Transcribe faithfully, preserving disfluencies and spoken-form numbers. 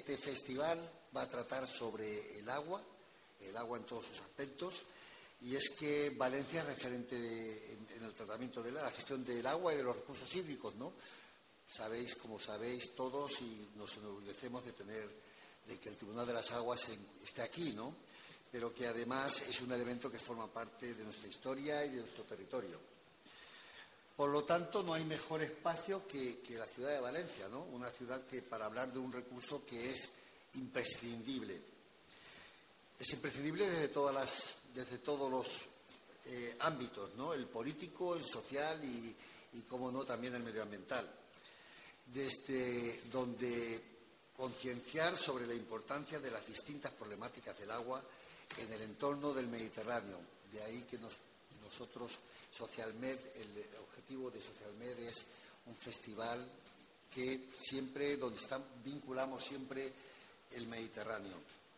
Este festival va a tratar sobre el agua, el agua en todos sus aspectos, y es que Valencia es referente de, en, en el tratamiento de la, la gestión del agua y de los recursos hídricos, ¿no? Sabéis, como sabéis todos, y nos enorgullecemos de tener, de que el Tribunal de las Aguas en, esté aquí, ¿no? Pero que además es un elemento que forma parte de nuestra historia y de nuestro territorio. Por lo tanto, no hay mejor espacio que, que la ciudad de Valencia, ¿no? Una ciudad que, para hablar de un recurso que es imprescindible. Es imprescindible desde, todas las, desde todos los eh, ámbitos, ¿no? El político, el social y, y, cómo no, también el medioambiental. Desde donde concienciar sobre la importancia de las distintas problemáticas del agua en el entorno del Mediterráneo. De ahí que nos, nosotros, SocialMed, el objetivo de SocialMed es un festival que siempre, donde están, vinculamos siempre el Mediterráneo.